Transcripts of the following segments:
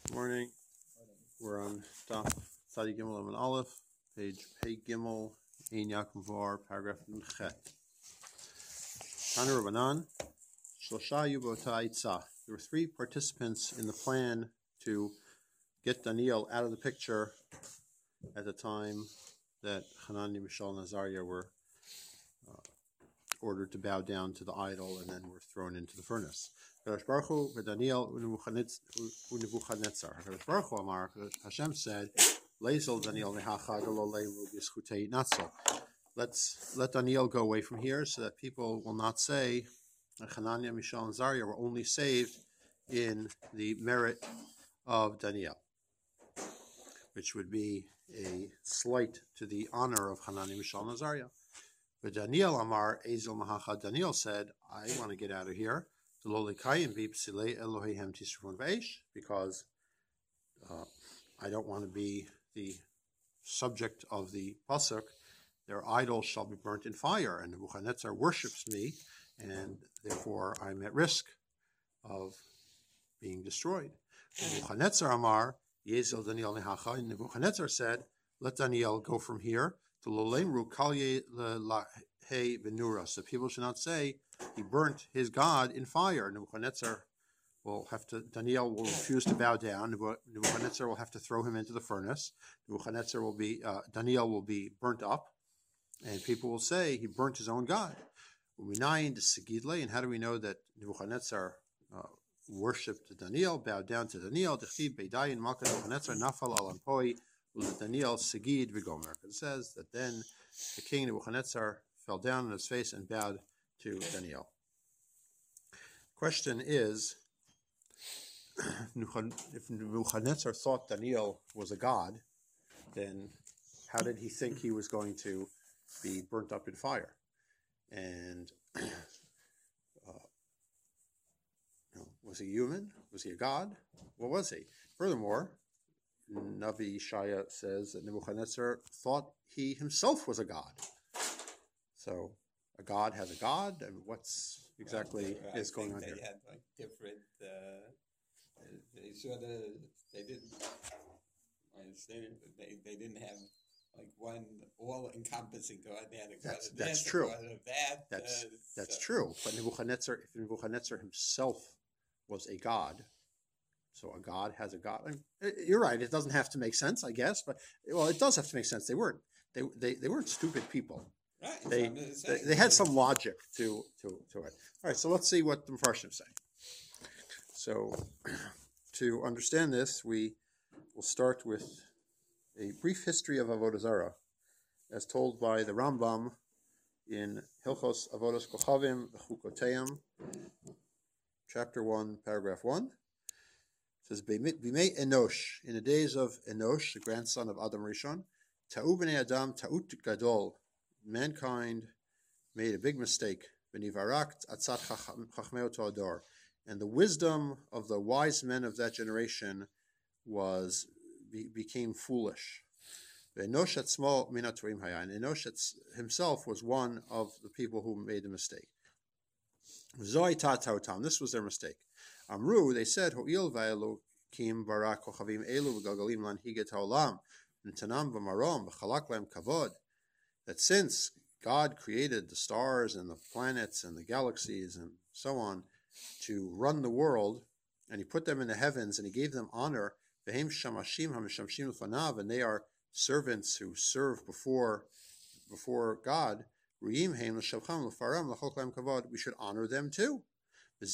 Good morning. We're on Daf Tzadi Gimel and Aleph, page Pei Gimel, Ein Yaakov Var, paragraph Chet. Tana Rabbanan, Shlosha Yubota Itzah. There were three participants in the plan to get Daniel out of the picture at the time that Hanani, Mishael, and Azariah were ordered to bow down to the idol and then were thrown into the furnace. Daniel Nebuchadnezzar. Hashem said, let's let Daniel go away from here so that people will not say that Hananiah, Mishael, and Azariah were only saved in the merit of Daniel, which would be a slight to the honor of Hananiah, Mishael, and Azariah. But Daniel Amar Ezel Mahacha. Daniel said, I want to get out of here. Because I don't want to be the subject of the pasuk. Their idols shall be burnt in fire, and Nebuchadnezzar worships me, and therefore I'm at risk of being destroyed. Nebuchadnezzar Amar Yezel Daniel Nehacha. And Nebuchadnezzar said, let Daniel go from here to Lolemru Kalye He Benura. So people should not say he burnt his God in fire. Nebuchadnezzar Daniel will refuse to bow down. Nebuchadnezzar will have to throw him into the furnace. Daniel will be burnt up, and people will say he burnt his own God. And how do we know that Nebuchadnezzar worshipped Daniel, bowed down to Daniel? Daniel Segid Vigomer. It says that then the king Nebuchadnezzar fell down on his face and bowed to Daniel. Question is, if Nebuchadnezzar thought Daniel was a god, then how did he think he was going to be burnt up in fire? And was he human? Was he a god? What was he? Furthermore, Navi Ishaya says that Nebuchadnezzar thought he himself was a god. So a god has a god, and what's exactly is going on here? They had like different. They didn't. I understand it, but they didn't have like one all-encompassing god. They had a god of that's this, true. A god of that. That's true. But if Nebuchadnezzar himself was a god, so a god has a god. I mean, you're right. It doesn't have to make sense, I guess, but it does have to make sense. They weren't stupid people. Right. They had some logic to it. All right. So let's see what the Mepharshim say. So to understand this, we will start with a brief history of Avodah Zarah, as told by the Rambam in Hilchos Avodos Kochavim V'Chukoteim, chapter 1, paragraph 1. It says, Bimei Enosh, in the days of Enosh, the grandson of Adam Rishon, Ta'u b'nei Adam ta'ut gadol, mankind made a big mistake, B'nivarakt atzat chachmei oto ador, and the wisdom of the wise men of that generation became foolish. Enosh atzmo min hatorim haya, and Enosh himself was one of the people who made the mistake. Zoi ta'otam, this was their mistake. Amru, they said, Ho'il va'elokim barak kochavim elu v'galgalim lanhiget ha'olam v'tanam v'marom v'chalak lahem kavod, that since God created the stars and the planets and the galaxies and so on to run the world, and he put them in the heavens and he gave them honor, v'hem shamashim ha'mishamshim l'fanav, and they are servants who serve before God, we should honor them too. Just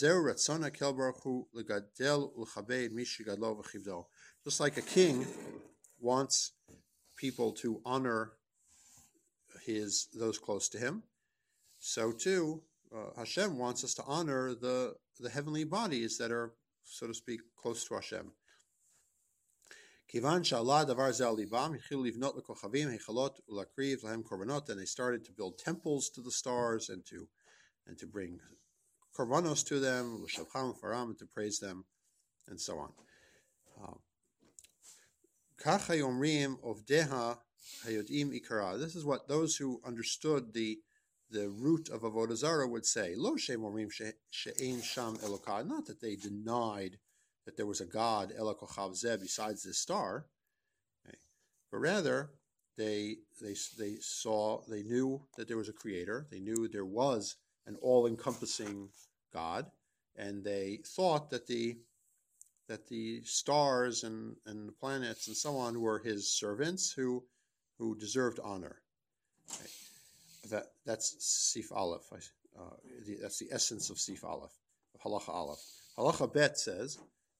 like a king wants people to honor those close to him, so too Hashem wants us to honor the heavenly bodies that are, so to speak, close to Hashem. And they started to build temples to the stars and to bring korbanos to them, and to praise them, and so on. This is what those who understood the root of Avodah Zarah would say. Lo she'em omrim she'ein sham Elokah. Not that they denied that there was a God, Ela Kochav Zeh, besides this star, okay, but rather they knew that there was a creator. They knew there was an all-encompassing God, and they thought that the stars and the planets and so on were his servants who deserved honor. Okay. That's Sif Aleph. That's the essence of Sif Aleph, of Halacha Aleph. Halacha Bet says,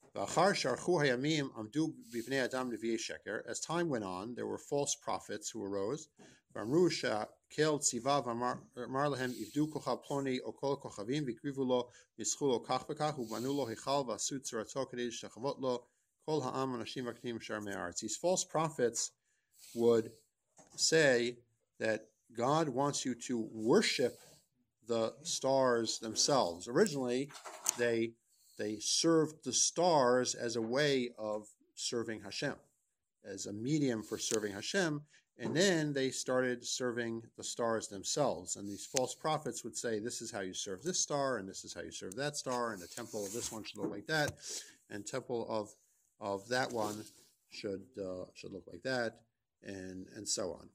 as time went on, there were false prophets who arose. These false prophets would say that God wants you to worship the stars themselves. Originally, they served the stars as a way of serving Hashem, as a medium for serving Hashem, and then they started serving the stars themselves. And these false prophets would say, this is how you serve this star, and this is how you serve that star, and the temple of this one should look like that, and temple of that one should look like that, and so on.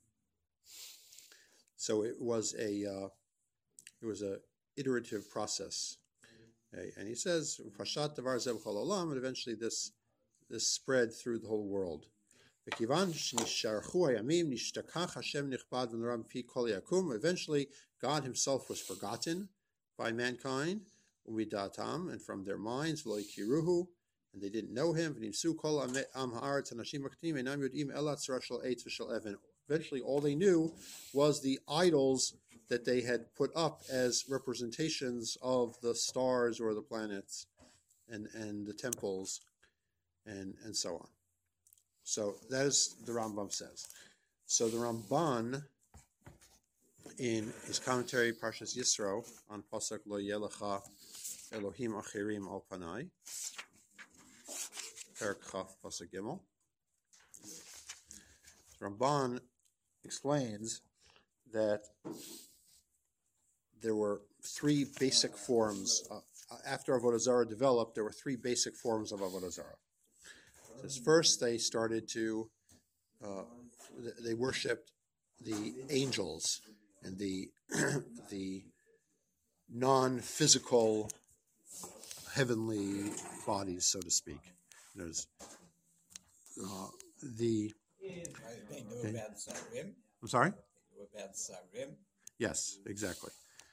So it was a iterative process. Okay, and he says, and eventually this spread through the whole world. Eventually, God himself was forgotten by mankind, and from their minds, and they didn't know him. Eventually, all they knew was the idols that they had put up as representations of the stars or the planets and the temples and so on. So that is the Rambam says. So the Ramban, in his commentary Parshas Yisro on Pasuk Lo Yelecha Elohim Achirim Al Panai, Perek Chaf Pasuk Gimel, Ramban explains that there were three basic forms. After Avodah Zarah developed, there were three basic forms of Avodah Zarah. So first, they started to, they worshipped the angels and the non-physical heavenly bodies, so to speak. There's They knew about Sarim. I'm sorry? They knew about Sarim. Yes, exactly.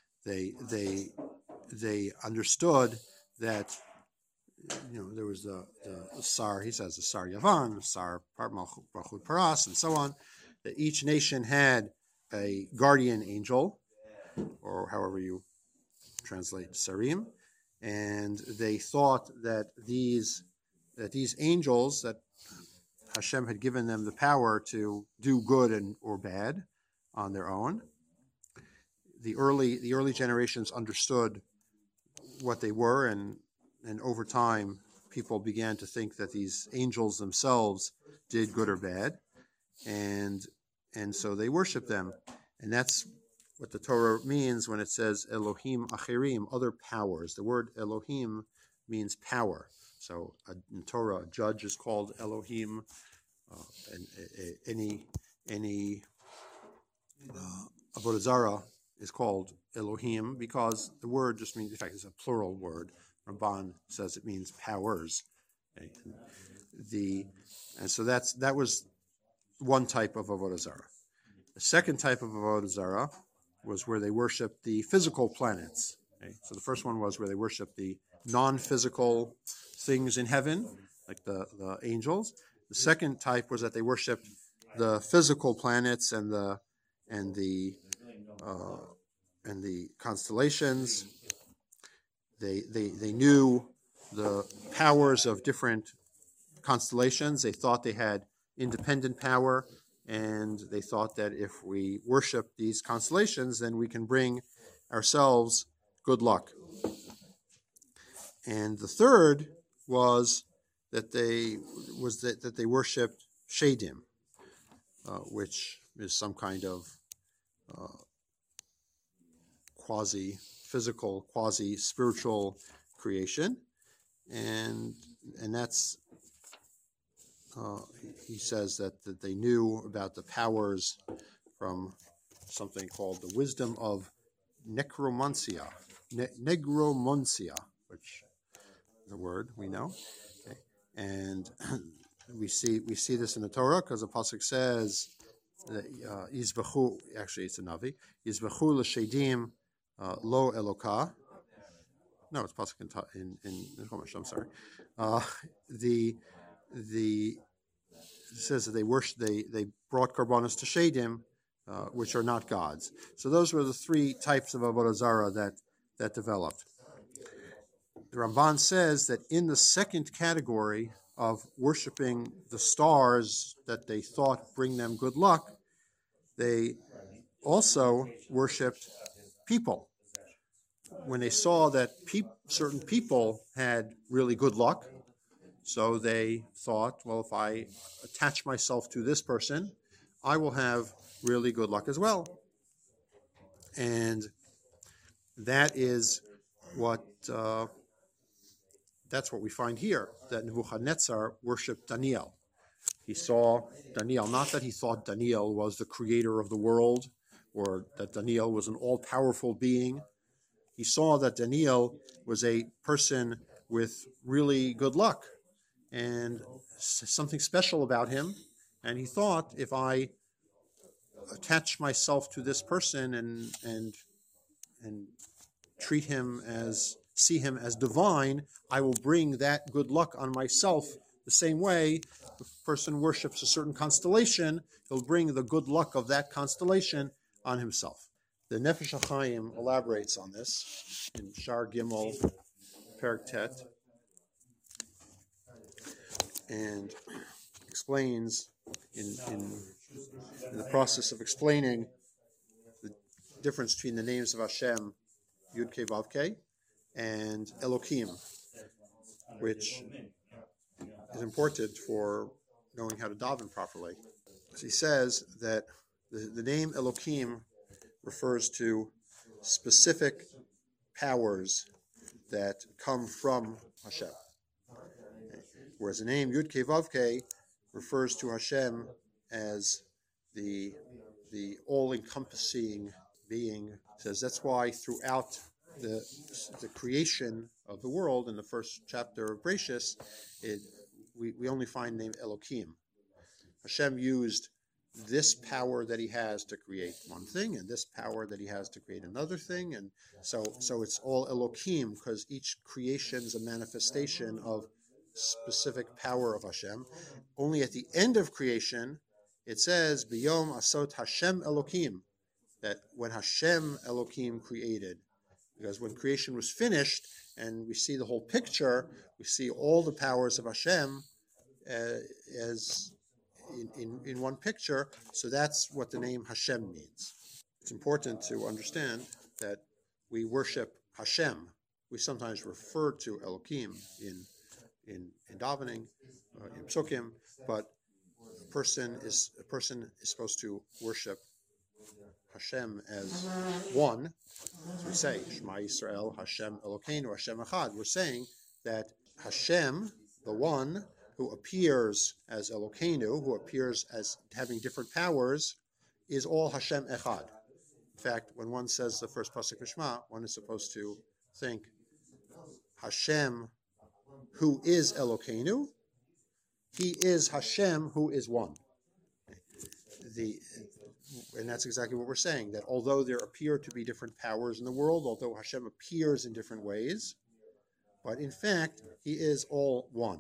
They understood that, there was the Sar, he says, the Sar Yavan, Sar Malchut Paras, and so on, that each nation had a guardian angel, or however you translate Sarim, and they thought that these angels, that Hashem had given them the power to do good or bad on their own. The early generations understood what they were, and over time, people began to think that these angels themselves did good or bad, and so they worshiped them, and that's what the Torah means when it says Elohim Achirim, other powers. The word Elohim means power. So in Torah, a judge is called Elohim, and any Avodah Zarah is called Elohim because the word just means, in fact, it's a plural word. Ramban says it means powers. Okay? And so that was one type of Avodah Zarah. The second type of Avodah Zarah was where they worshipped the physical planets. Okay? So the first one was where they worshipped the non-physical things in heaven, like the angels. The second type was that they worshipped the physical planets and the constellations. They knew the powers of different constellations. They thought they had independent power, and they thought that if we worship these constellations, then we can bring ourselves good luck. And the third was that they worshipped Shadim, which is some kind of quasi-physical, quasi-spiritual creation. and that's he says that they knew about the powers from something called the wisdom of necromancia, negromancia, which is a word we know. Okay. And we see this in the Torah because the pasuk says that Yizbachu, actually it's a Navi, Yizbachu l'shedim lo Eloka. No, it's pasuk in Chumash. I'm sorry. It says that they brought korbanos to Shedim, which are not gods. So those were the three types of avodah zarah that developed. The Ramban says that in the second category of worshiping the stars that they thought bring them good luck, they also worshipped people. When they saw that certain people had really good luck, so they thought, well, if I attach myself to this person, I will have really good luck as well. And that is that's what we find here, that Nebuchadnezzar worshipped Daniel. He saw Daniel, not that he thought Daniel was the creator of the world or that Daniel was an all-powerful being. He saw that Daniel was a person with really good luck and something special about him. And he thought, if I attach myself to this person and see him as divine, I will bring that good luck on myself. The same way the person worships a certain constellation, he'll bring the good luck of that constellation on himself. The Nefesh HaChaim elaborates on this in Shar Gimel, Perek Tet, and explains in the process of explaining the difference between the names of Hashem, Yud Kei Vav Kei, and Elokim, which is important for knowing how to daven properly. So he says that the name Elokim refers to specific powers that come from Hashem, whereas the name Yud Kei Vav Kei refers to Hashem as the all-encompassing being. It says that's why throughout the creation of the world in the first chapter of Bereshis, we only find the name Elokim. Hashem used this power that he has to create one thing and this power that he has to create another thing, and so it's all Elokim because each creation is a manifestation of specific power of Hashem. Only at the end of creation it says B'yom asot Hashem Elokim, that when Hashem Elokim created, because when creation was finished and we see the whole picture, we see all the powers of Hashem as in one picture. So that's what the name Hashem means. It's important to understand that we worship Hashem. We sometimes refer to Elokim in davening, in psukim, but a person is supposed to worship Hashem as one. As we say, Shema Yisrael, Hashem Elokeinu, Hashem Echad. We're saying that Hashem, the one who appears as Elokeinu, who appears as having different powers, is all Hashem Echad. In fact, when one says the first pasuk of Shema, one is supposed to think Hashem, who is Elokeinu, he is Hashem, who is one. And that's exactly what we're saying, that although there appear to be different powers in the world, although Hashem appears in different ways, but in fact, he is all one.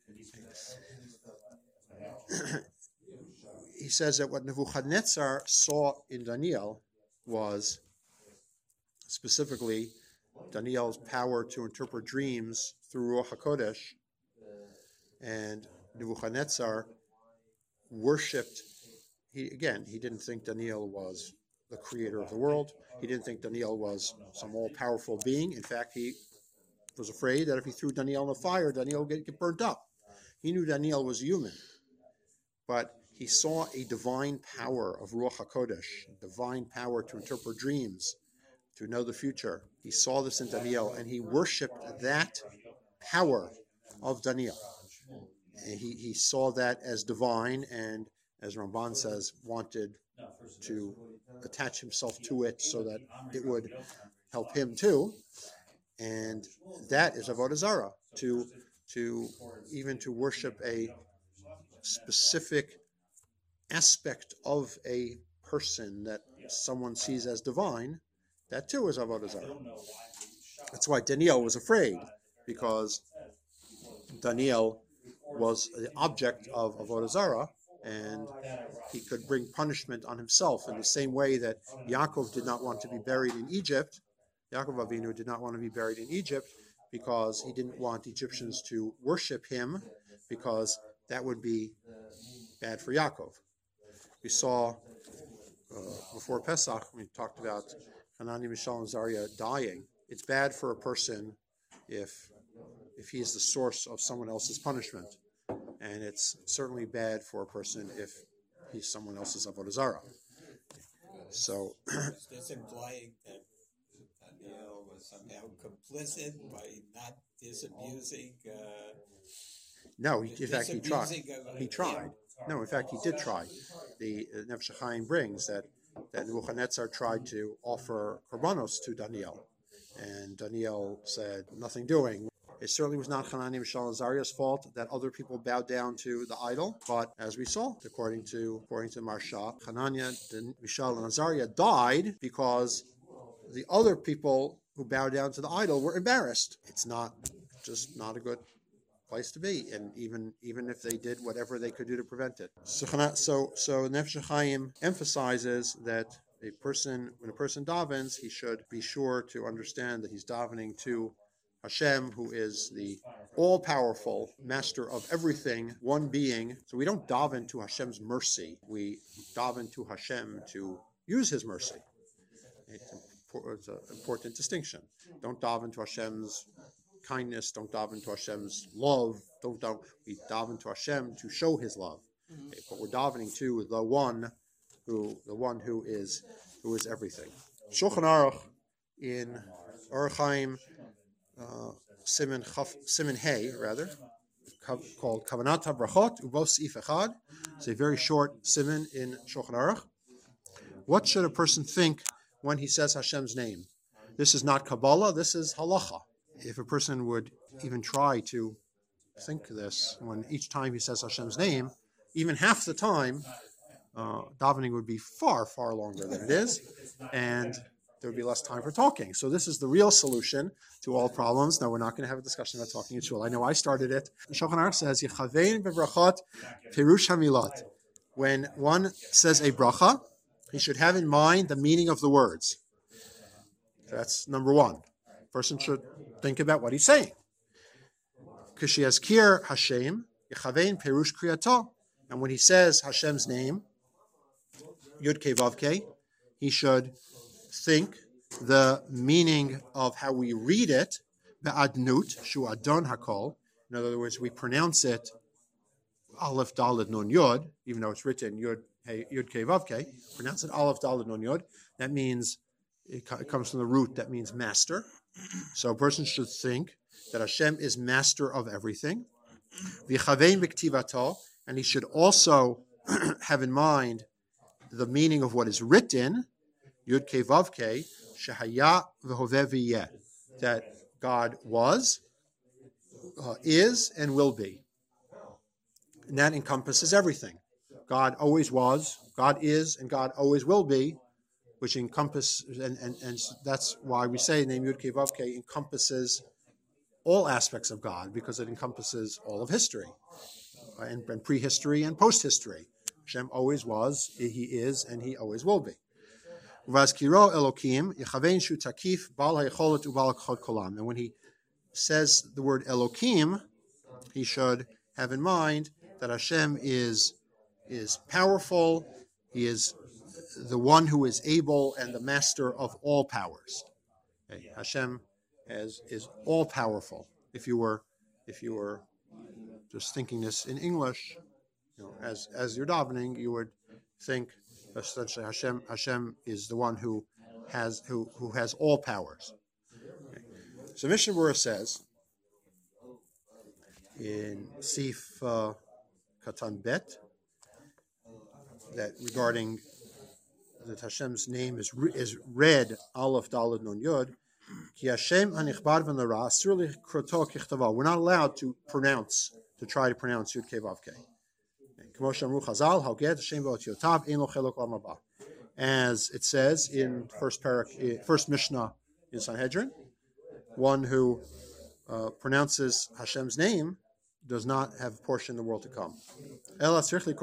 He says that what Nebuchadnezzar saw in Daniel was specifically Daniel's power to interpret dreams through Ruach HaKodesh, and Nebuchadnezzar worshipped. He didn't think Daniel was the creator of the world. He didn't think Daniel was some all-powerful being. In fact, he was afraid that if he threw Daniel in the fire, Daniel would get burnt up. He knew Daniel was human. But he saw a divine power of Ruach HaKodesh, divine power to interpret dreams, to know the future. He saw this in Daniel, and he worshipped that power of Daniel. And he saw that as divine, and as Ramban says, wanted to attach himself to it so that it would help him too. And that is avodah zarah, to even to worship a specific aspect of a person that someone sees as divine. That too is avodah zarah. That's why Daniel was afraid, because Daniel was the object of avodah zarah, and he could bring punishment on himself in the same way that Yaakov did not want to be buried in Egypt. Yaakov Avinu did not want to be buried in Egypt because he didn't want Egyptians to worship him, because that would be bad for Yaakov. We saw before Pesach, we talked about Hanani, Mishael, and Azariah dying. It's bad for a person if he is the source of someone else's punishment. And it's certainly bad for a person if he's someone else's avodah zarah. So, is this implying that Daniel was somehow complicit by not disabusing? No, in fact, he tried. He tried. Him? No, in fact, he did try. The Nefesh HaChaim brings that Nebuchadnezzar tried to offer korbanos to Daniel, and Daniel said, "Nothing doing." It certainly was not Hanani, Mishael, and Azariah's fault that other people bowed down to the idol. But as we saw, according to Marsha, Hananiah, Mishael, and Azariah died because the other people who bowed down to the idol were embarrassed. It's not a good place to be, and even if they did whatever they could do to prevent it. So Nefesh HaChaim emphasizes that when a person davens, he should be sure to understand that he's davening to Hashem, who is the all-powerful master of everything, one being. So we don't daven to Hashem's mercy. We daven to Hashem to use His mercy. It's an important distinction. Don't daven to Hashem's kindness. Don't daven to Hashem's love. We daven to Hashem to show His love. Okay, but we're davening to the one who is everything. Shulchan Aruch in Orach Chaim. Siman Hay, called Kavanat HaBrachot Ubos Seif Echad. It's a very short siman in Shulchan Aruch. What should a person think when he says Hashem's name? This is not Kabbalah, this is halacha. If a person would even try to think this, when each time he says Hashem's name, even half the time, davening would be far, far longer than it is, and there would be less time for talking. So this is the real solution to all problems. Now, we're not going to have a discussion about talking in shul. I know I started it. Shulchan Aruch says, Yechavein bebrachot pirush hamilot. When one says a bracha, he should have in mind the meaning of the words. That's number one. Person should think about what he's saying. Kishiyazkir Hashem, Yechavein pirush kriyato. And when he says Hashem's name, Yud Kei Vav Kei, he should think the meaning of how we read it, be'adnut, shu adon hakol. In other words, we pronounce it Aleph Daled Nun Yod, even though it's written Yud Kei Vav Kei. Pronounce it Aleph Daled Nun Yod. That means it comes from the root that means master. So a person should think that Hashem is master of everything. V'chavein b'ktivato, and he should also have in mind the meaning of what is written. Yud Kei Vav Kei, Shehaya v'hoveh v'yeh, that God was, is, and will be. And that encompasses everything. God always was, God is, and God always will be, which encompasses, and that's why we say the name Yud Kei Vav Kei encompasses all aspects of God, because it encompasses all of history, and prehistory and post-history. Hashem always was, He is, and He always will be. Vazkiro Elokim Yechavein Shu Takif Bal HaYecholet Ubal HaKachot Kolam. And when he says the word Elokim, he should have in mind that Hashem is powerful. He is the one who is able and the master of all powers. Okay. Hashem is all powerful. If you were just thinking this in English, as you're davening, you would think essentially Hashem is the one who has all powers. Okay. So Mishnah Berurah says in Sif Katan Bet, that regarding that Hashem's name is read Aleph Daled Nun Yud. Ki Hashem anichbad v'nara asur likroto kichtava. We're not allowed to try to pronounce Yud Kei Vav Kei. K'moshe Amru Chazal, Haged Hashem v'otiotav ein lo chelok l'olam haba. As it says in first Mishnah in Sanhedrin, one who pronounces Hashem's name does not have a portion in the world to come. You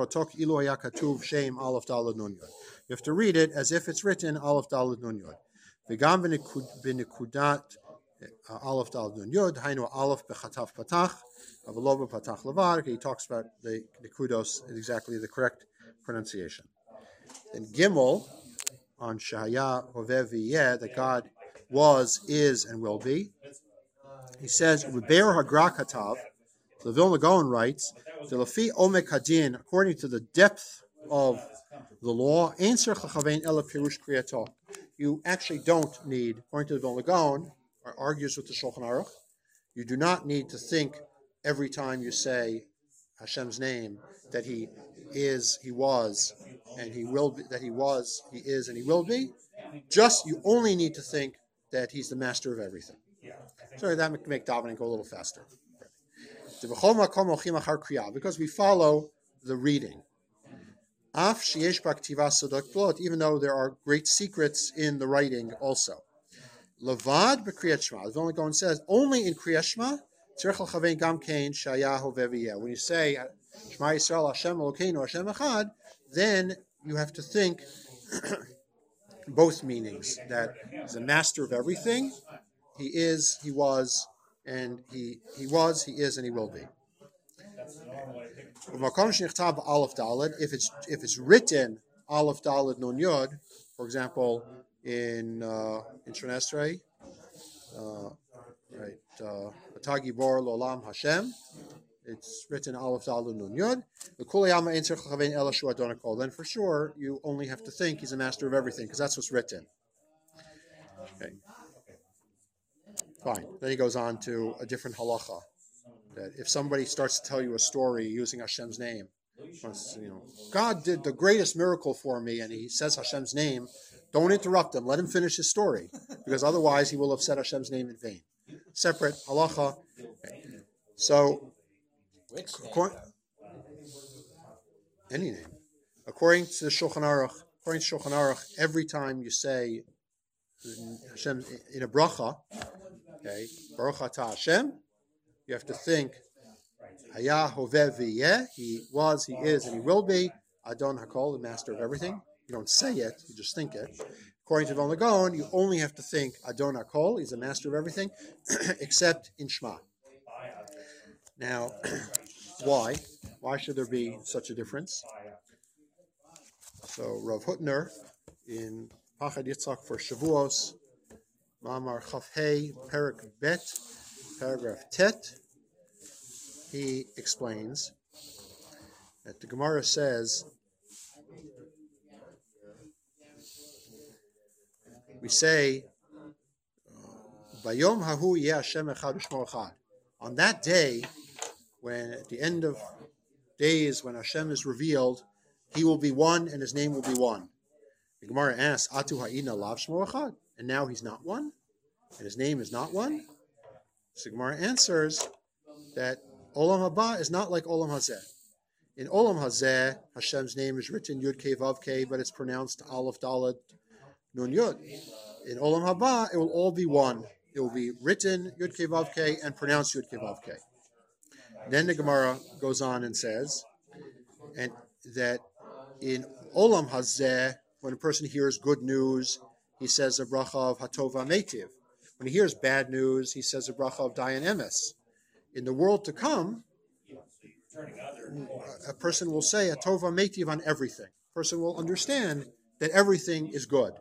have to read it as if it's written Aleph Daled Nun Yod. V'gam b'nekudat Aleph Daled Nun Yod, hainu Aleph b'chatav patach, avlo b'patach levar. He talks about the kudos, exactly the correct pronunciation. Then Gimel on Shahaya Hovev V'yeh, that God was, is, and will be. He says, "Ube'er Hagra Katav." The Vilna Gaon writes, "Lafi Omek Hadin, according to the depth of the law, Ein Tzarich Lachavein Ela Pirush Kriyato." You actually don't need, according to the Vilna Gaon, or argues with the Shulchan Aruch, you do not need to think every time you say Hashem's name that He is, He was, and He will be, that He was, He is, and He will be. Just, you only need to think that He's the master of everything. Sorry, that would make davening go a little faster. Because we follow the reading. Even though there are great secrets in the writing also. Levad b'kriyat Shema. The Vilna Gaon says, only in Kriyat Shema, when you say Shema Yisrael Hashem Elokeinu Hashem Echad, then you have to think both meanings, that He's the master of everything, He is, He was, and He was, He is, and He will be. If it's written Aleph Daled Nun Yod, for example, in Shemon Esrei, Atagi Bor L'Olam Hashem, it's written Aleph Daled Nun Yod. Then for sure you only have to think He's a master of everything, because that's what's written. Okay. Fine. Then he goes on to a different halacha, that if somebody starts to tell you a story using Hashem's name, God did the greatest miracle for me, and he says Hashem's name, don't interrupt him. Let him finish his story, because otherwise he will have said Hashem's name in vain. Separate halacha. Okay. So, any name. According to the Shulchan Aruch, every time you say Hashem in a bracha, okay, Baruch Atah Hashem, you have to think Hayah Hoveh V'yeh, He was, He is, and He will be, Adon HaKol, the master of everything. You don't say it, you just think it. According to Vilna Gaon, you only have to think Adon HaKol, He's the master of everything, except in Shema. Now, why? Why should there be such a difference? So Rav Hutner in Pachad Yitzchak for Shavuos, Ma'amar Chaf Hei, Perak Bet, paragraph Tet, he explains that the Gemara says, we say, Bayom Hahu Yeh Hashem Echad U'Shmo Echad. On that day, when at the end of days, when Hashem is revealed, He will be one and His name will be one. The Gemara asks, Atu Ha'ina Lav Shmo Echad, and now He's not one, and His name is not one. So the Gemara answers that Olam Haba is not like Olam Hazeh. In Olam Hazeh, Hashem's name is written Yud Kei Vav Kei, but it's pronounced Aleph Daled Nun Yud. In Olam Haba, it will all be one. It will be written Yud Kei Vav Kei and pronounced Yud Kei Vav Kei. Then the Gemara goes on and says, and that in Olam Hazeh, when a person hears good news, he says a bracha of Hatova Meitiv. When he hears bad news, he says a bracha of Dayan Emes. In the world to come, a person will say a Tova Meitiv on everything. A person will understand that everything is good.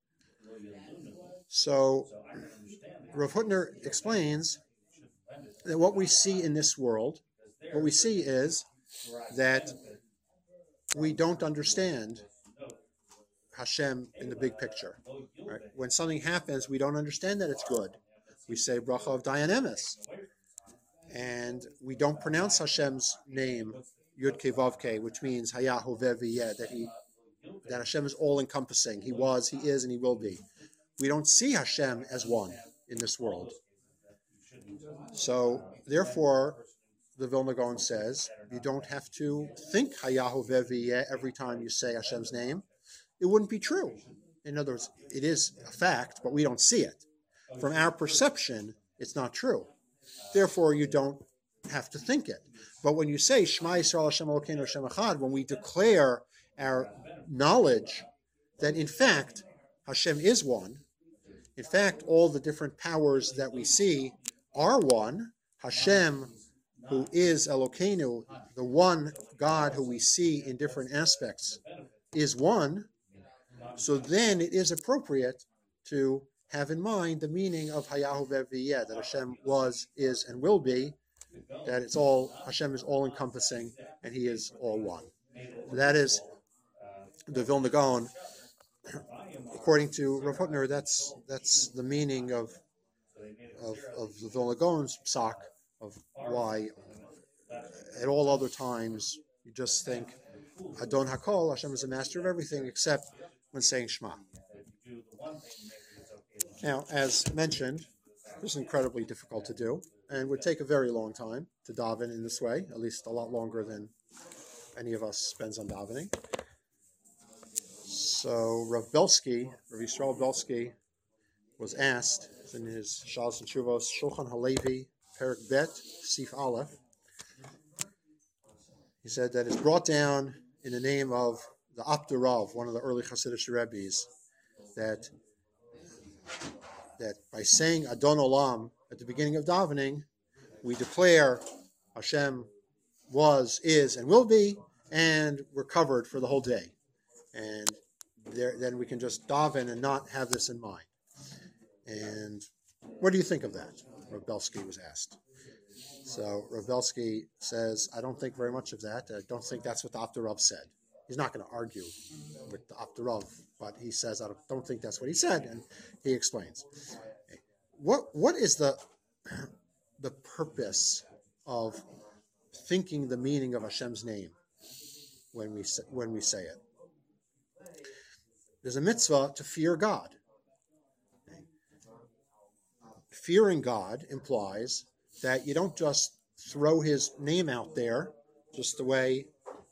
So, Rav Hutner explains that what we see in this world, what we see is that we don't understand Hashem in the big picture. Right? When something happens, we don't understand that it's good. We say bracha of Dayan Emes. and we don't pronounce Hashem's name Yud Kei Vav Kei, which means Haya Hoveh V'yeh, that Hashem is all-encompassing. He was, He is, and He will be. We don't see Hashem as one in this world. So, therefore, the Vilna Gaon says, you don't have to think Haya Hoveh V'yeh every time you say Hashem's name. It wouldn't be true. In other words, it is a fact, but we don't see it. From our perception, it's not true. Therefore, you don't have to think it. But when you say Shema Yisrael Hashem Elokeinu Hashem Echad, when we declare our knowledge that in fact Hashem is one, in fact all the different powers that we see are one, Hashem, who is Elokeinu, the one God who we see in different aspects, is one, so then it is appropriate to have in mind the meaning of Haya Hoveh V'yeh, that Hashem was, is, and will be, that it's all, Hashem is all-encompassing, and He is all one. That is the Vilna Gaon. According to Rav Hutner, that's the meaning of the Vilna Gaon's psak, of why at all other times you just think Adon Hakol, Hashem is the master of everything, except when saying Shema. Now, as mentioned, this is incredibly difficult to do, and would take a very long time to daven in this way, at least a lot longer than any of us spends on davening. So Rav Yisrael Belsky, was asked in his Shalos and Tshuvos, Shulchan Halevi, Perek Bet, Sif Aleph. He said that it's brought down in the name of the Abdur Rav, one of the early Hasidic Rebbes, that by saying Adon Olam at the beginning of davening, we declare Hashem was, is, and will be, and we're covered for the whole day. And then we can just daven and not have this in mind. And what do you think of that? Rav Belsky was asked. So Rav Belsky says, I don't think very much of that. I don't think that's what the Abdur Rav said. He's not going to argue with the Abdur Rav, but he says, I don't think that's what he said, and he explains. What is the purpose of thinking the meaning of Hashem's name when we say it? There's a mitzvah to fear God. Fearing God implies that you don't just throw His name out there just the way,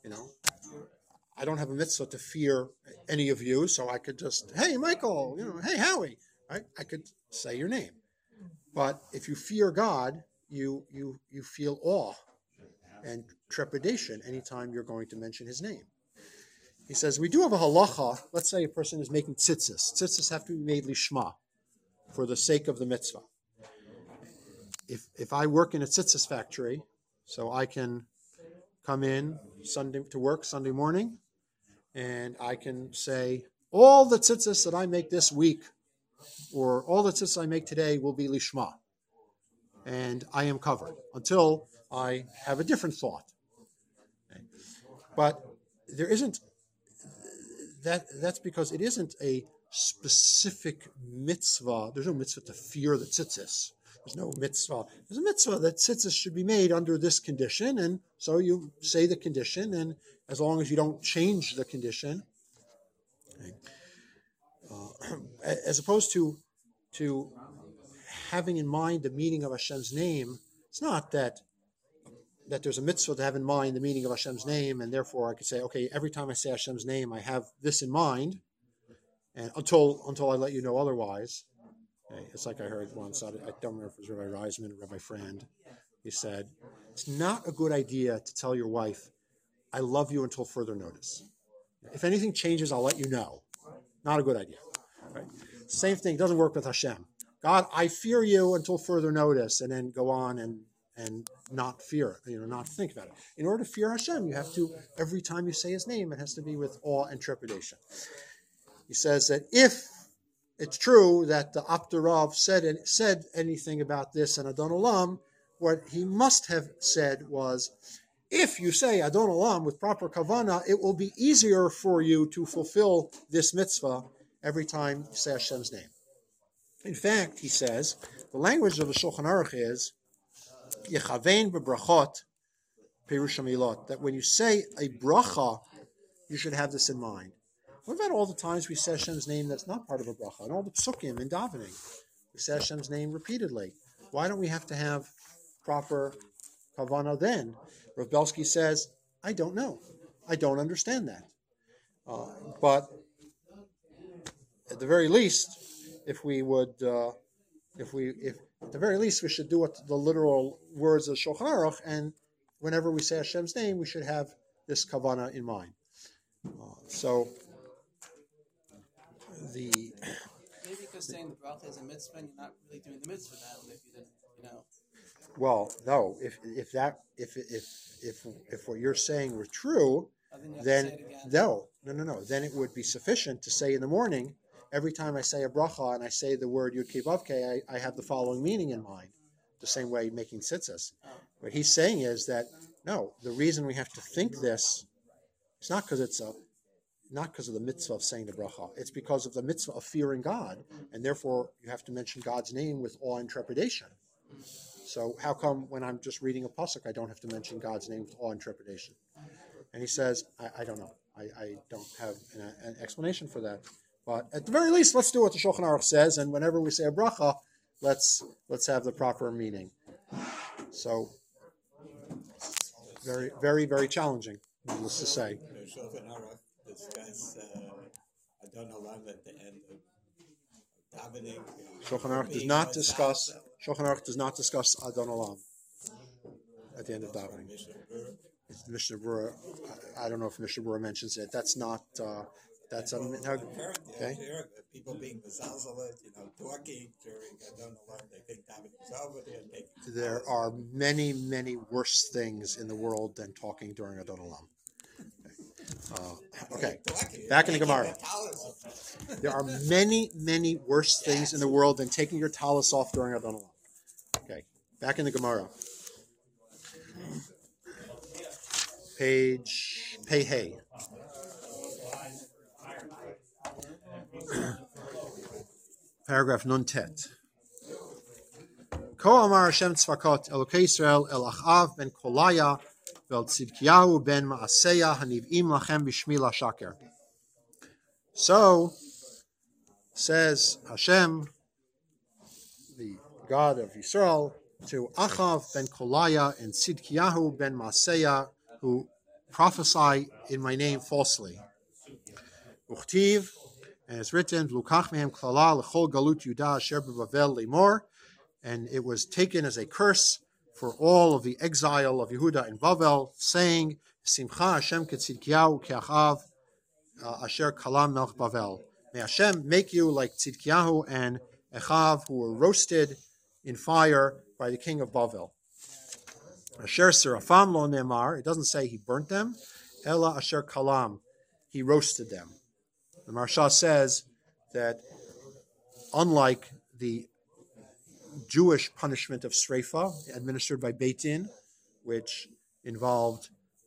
I don't have a mitzvah to fear any of you, so I could just, hey, Michael, hey, Howie, right? I could say your name. But if you fear God, you feel awe and trepidation anytime you're going to mention His name. He says, we do have a halacha. Let's say a person is making tzitzis. Tzitzis have to be made lishma, for the sake of the mitzvah. If I work in a tzitzis factory, so I can come in to work Sunday morning, and I can say, all the tzitzis that I make this week, or all the tzitzis I make today will be lishma. And I am covered until I have a different thought. Okay. But there isn't, that's because it isn't a specific mitzvah. There's no mitzvah to fear the tzitzis. There's no mitzvah. There's a mitzvah that tzitzis should be made under this condition, and so you say the condition, and as long as you don't change the condition, okay, as opposed to having in mind the meaning of Hashem's name, it's not that there's a mitzvah to have in mind the meaning of Hashem's name, and therefore I could say, okay, every time I say Hashem's name, I have this in mind, and until I let you know otherwise. Okay, it's like I heard once, I don't remember if it was Rabbi Reisman or Rabbi Frand. He said, it's not a good idea to tell your wife, I love you until further notice. If anything changes, I'll let you know. Not a good idea. Right? Same thing, doesn't work with Hashem. God, I fear you until further notice, and then go on and not fear it, not think about it. In order to fear Hashem, you have to, every time you say His name, it has to be with awe and trepidation. He says that if it's true that the Abdur Rav said anything about this in Adon Olam, what he must have said was, if you say Adon Olam with proper kavana, it will be easier for you to fulfill this mitzvah every time you say Hashem's name. In fact, he says, the language of the Shulchan Aruch is Yechavein b'brachot Perush Hamilot, that when you say a bracha, you should have this in mind. What about all the times we say Hashem's name that's not part of a bracha, and all the psukim in davening? We say Hashem's name repeatedly. Why don't we have to have proper kavana then? Rav Belsky says, I don't know. I don't understand that. But at the very least, if at the very least, we should do what the literal words of Shulchan Aruch, and whenever we say Hashem's name, we should have this kavana in mind. Maybe because saying the bracha is a mitzvah, and you're not really doing the mitzvah now. If you didn't, Well, no. If what you're saying were true, then no. Then it would be sufficient to say in the morning, every time I say a bracha and I say the word Yud Kei Vav Kei, I have the following meaning in mind. The same way making tzitzis. What he's saying is that no, the reason we have to think this is not because of the mitzvah of saying the bracha. It's because of the mitzvah of fearing God, and therefore you have to mention God's name with awe and trepidation. So how come when I'm just reading a pasuk, I don't have to mention God's name with awe and trepidation? And he says, I don't know. I don't have an explanation for that. But at the very least, let's do what the Shulchan Aruch says, and whenever we say a bracha, let's have the proper meaning. So, very, very, very challenging, needless to say. The Shulchan Aruch discuss Adon Olam at the end of davening. Shulchan Aruch does not discuss Adon Olam at the end of davening. Mishnah Berurah, I don't know if Mishnah Berurah mentions it. That's not. That's okay. People being mezalzelet, talking during Adon Olam, they think davening is over. There are many, many worse things in the world than talking during Adon Olam. Okay, back in the Gemara. There are many, many worse things in the world than taking your talus off during Adon Olam. Okay, back in the Gemara. Page Pei. Paragraph Nun Tet. Ko Amar Hashem Tzvakot Elokei Yisrael El Achav ben Kolaya Vel Tzidkiyahu ben Maaseya Haniv'im Lachem Bishmi LaShaker. So says Hashem, the God of Yisrael, to Achav ben Kolaya and Tzidkiyahu ben Maaseya, who prophesy in my name falsely. Uchtiv, and it's written, Lukach mehem klala l'chol galut Yudah asher b'Bavel limor, and it was taken as a curse for all of the exile of Yehuda in Bavel, saying, Simcha Hashem ketzidkiyahu ke'achav asher kalam melch Bavel. May Hashem make you like Tzidkiyahu and Achav, who were roasted in fire by the king of Bavel. Asher serafam lo ne'mar, it doesn't say he burnt them, ela asher kalam, he roasted them. The Maharsha says that unlike the Jewish punishment of Sreifa, administered by Beit Din, which involved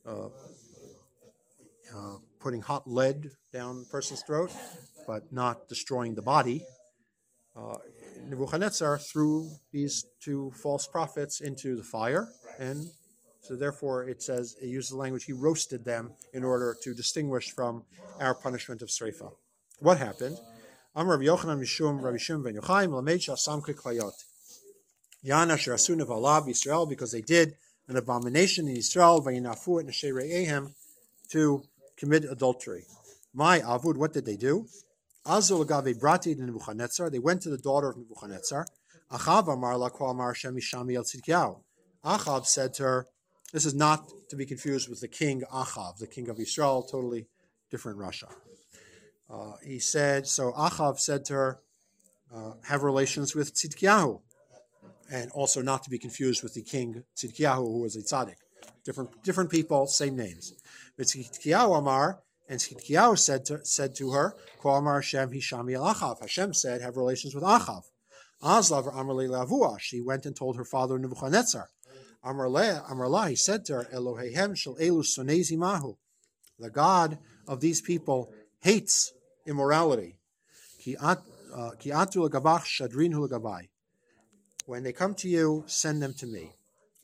putting hot lead down a person's throat, but not destroying the body, Nebuchadnezzar threw these two false prophets into the fire, and so therefore it says, it uses the language, he roasted them in order to distinguish from our punishment of Sreifa. What happened? Amar Rabbi Yochanan Mishum Rabbi Shimon ben Yochai Melamed Shasam Keklayot. Yana Sherasu Nevala B'Yisrael, because they did an abomination in Israel, Vayinafu et Neshei Re'ehem, to commit adultery. My Avud, what did they do? Azul Agave Brati to Nebuchadnezzar, they went to the daughter of Nebuchadnezzar. Achav Amar La Ko Amar Hashem Mishami El Tzidkiyahu. Achav said to her, this is not to be confused with the king Achav, the king of Israel, totally different Russia. He said, so Achav said to her, have relations with Tzidkiyahu, and also not to be confused with the king Tzidkiyahu, who was a tzaddik. Different people, same names. But Tzidkiyahu Amar, and Tzidkiyahu said to her, Ko Amar Hashem Hishami El Achav. Hashem said, have relations with Achav. Azlav Amar Le Lavua. She went and told her father Nebuchadnezzar. Amar La, he said to her, Elohehem shel elu sonei mahu. The God of these people hates immorality. Ki atu l'gavach shadrinu l'gavai. When they come to you, send them to me.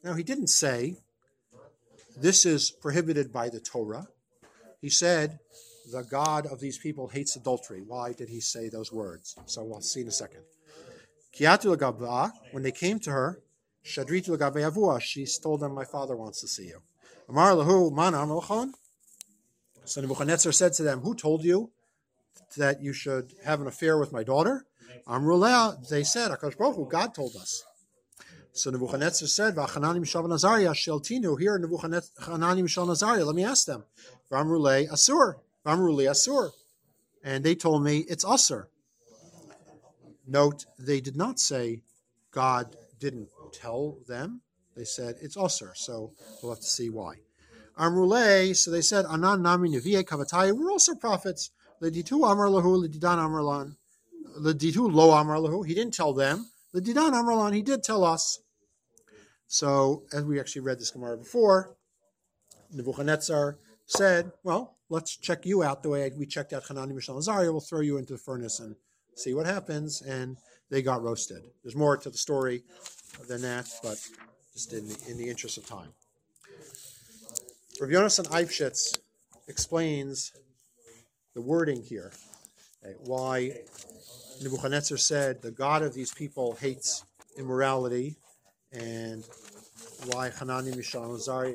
Now, he didn't say, this is prohibited by the Torah. He said, the God of these people hates adultery. Why did he say those words? So we'll see in a second. Kiatu l'gabah, when they came to her, Shadritu l'gabeh avua, she told them, my father wants to see you. Amar lahu man amalchon. So Nebuchadnezzar said to them, who told you that you should have an affair with my daughter? Amrullah, they said, HaKadosh Baruch Hu, God told us. So Nebuchadnezzar said, V'Hanani Mishav Nazariah Sheltinu, here Hanani Mishav Nazariah, let me ask them. V'Amrullah Asur, V'Amrullah Asur. And they told me it's Asur. Note, they did not say God didn't tell them. They said it's Asur, so we'll have to see why. Amrullah, so they said, Anan Nami Nevi'e Kavataya, we're also prophets. Leditu Amar Lahu, Ledidan Amarlan. Leditu Lo Amar Lahu, he didn't tell them. Ledidan Amarlan, he did tell us. So, as we actually read this Gemara before, Nebuchadnezzar said, well, let's check you out the way we checked out Hanani, Mishael, and Azariah. We'll throw you into the furnace and see what happens. And they got roasted. There's more to the story than that, but just in the interest of time. Rav Yonasan Eibschitz explains the wording here, okay, why Nebuchadnezzar said the God of these people hates immorality, and why Hanani, Mishael, and Azariah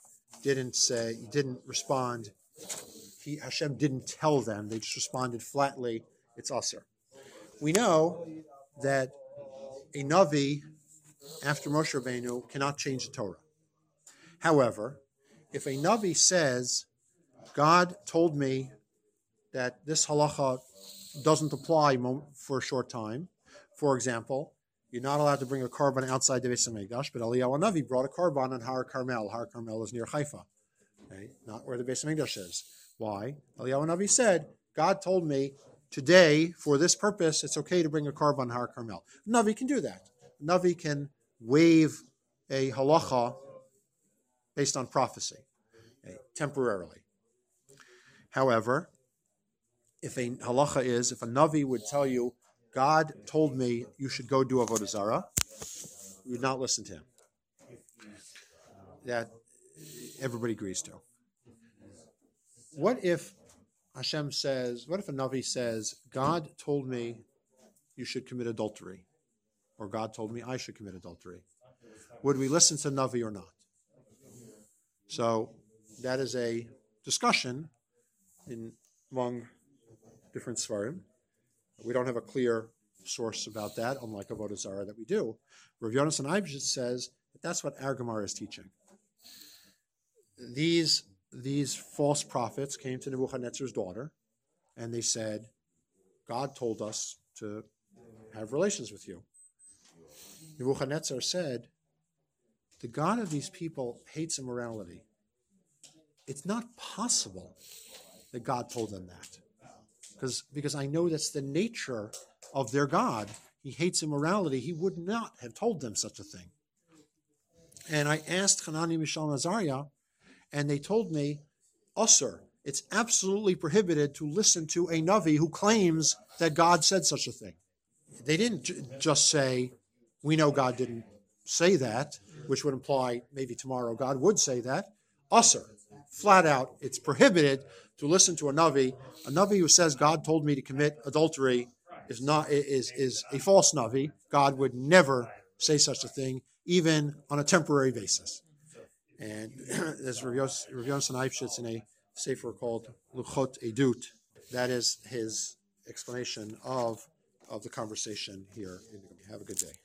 didn't respond. Hashem didn't tell them. They just responded flatly, it's Asur. We know that a Navi, after Moshe Rabbeinu, cannot change the Torah. However, if a Navi says, God told me that this halacha doesn't apply for a short time, for example, you're not allowed to bring a korban outside the Beis HaMikdash, but Eliyahu Navi brought a korban on Har Carmel. Har Carmel is near Haifa, okay? Not where the Beis HaMikdash is. Why? Eliyahu Navi said, God told me today, for this purpose, it's okay to bring a korban on Har Carmel. Navi can do that. Navi can waive a halacha based on prophecy, okay, temporarily. However, if a halacha is, if a Navi would tell you, God told me you should go do Avodah Zarah, you would not listen to him. That everybody agrees to. What if Hashem says, what if a Navi says, God told me you should commit adultery, or God told me I should commit adultery? Would we listen to Navi or not? So that is a discussion among different Svarim. We don't have a clear source about that, unlike Avodah Zarah that we do. Rav Yonasan Eibschitz says that that's what our Gemara is teaching. These false prophets came to Nebuchadnezzar's daughter, and they said, God told us to have relations with you. Nebuchadnezzar said, the God of these people hates immorality. It's not possible that God told them that. Because I know that's the nature of their God. He hates immorality. He would not have told them such a thing. And I asked Hanani, Mishael, and Azariah, and they told me, Asur, it's absolutely prohibited to listen to a Navi who claims that God said such a thing. They didn't just say, we know God didn't say that, which would imply maybe tomorrow God would say that. Asur, flat out, it's prohibited to listen to a Navi who says God told me to commit adultery is a false Navi. God would never say such a thing, even on a temporary basis. And there's Rav Yonasan Eibschitz in a sefer called Luchot Edut. That is his explanation of the conversation here. Have a good day.